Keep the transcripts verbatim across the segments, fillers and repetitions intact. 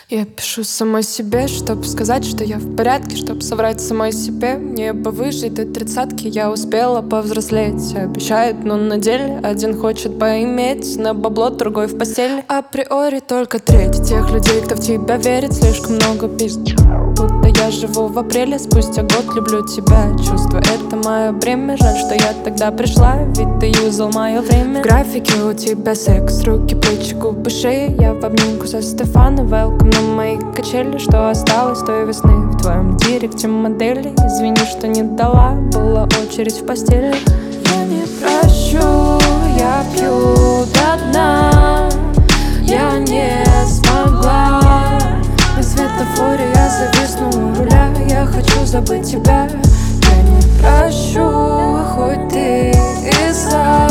Я пишу самой себе, чтоб сказать, что я в порядке, чтоб соврать самой себе. Мне бы выжить до тридцатки, я успела повзрослеть. Обещают, но на деле один хочет поиметь на бабло, другой в постели. Априори только треть тех людей, кто в тебя верит. Слишком много пизд, будто я живу в апреле. Спустя год люблю тебя, чувство это мое бремя. Жаль, что я тогда пришла, ведь ты юзал мое время. В графике у тебя секс, руки, плечи, губы, шея. Я в обнимку со Стефана, welcome на мои качели. Что осталось той весны в твоем директе модели? Извини, что не дала, была очередь в постели. Я не прощу, я пью до дна. Я не смогла. На светофоре я зависну у руля. Я хочу забыть тебя. Я не прощу, хоть ты и за.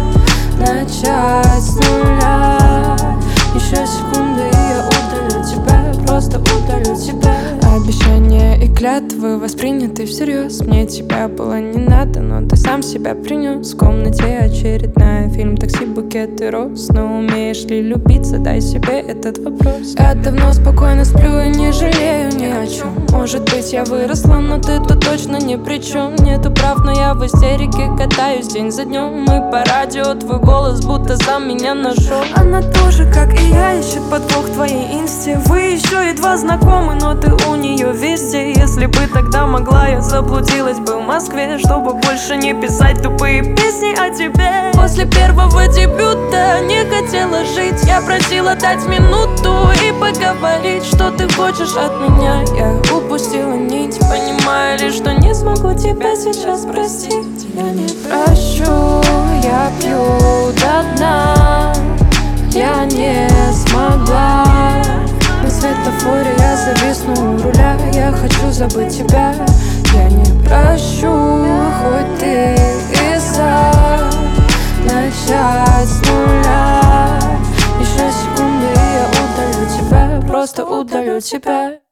Начать с нуля. Еще секунды, и я удалю тебя. Просто удалю тебя. Обещания и клятвы восприняты всерьез. Мне тебя было не надо, но ты сам себя принес. В комнате очередная фильм, такси, букеты роз. Но умеешь ли любить, задай себе этот вопрос. Я давно спокойно сплю и не жалею ни о чем. Может быть, я выросла, но ты тут точно ни при чем. Нету прав, но я в истерике катаюсь день за днем. Мы по радио, твой голос будто сам меня нашел. Она тоже, как и я, ищет подвох в твоей инсте. Вы еще едва знакомы, но ты у нее везде. Если бы тогда могла, я заблудилась бы в Москве, чтобы больше не писать тупые песни о тебе. После первого дебюта не хотела жить. Я просила дать минуту и поговорить. Что ты хочешь от меня? Я упустила нить, понимая лишь, что не смогу тебя сейчас простить. Я не прощу, я пью до дна. Я не смогла. На светофоре я зависну у руля. Я хочу забыть тебя. Я не прощу, хоть ты и за. Начать с нуля. Еще секунды, и я удалю тебя. Просто удалю тебя.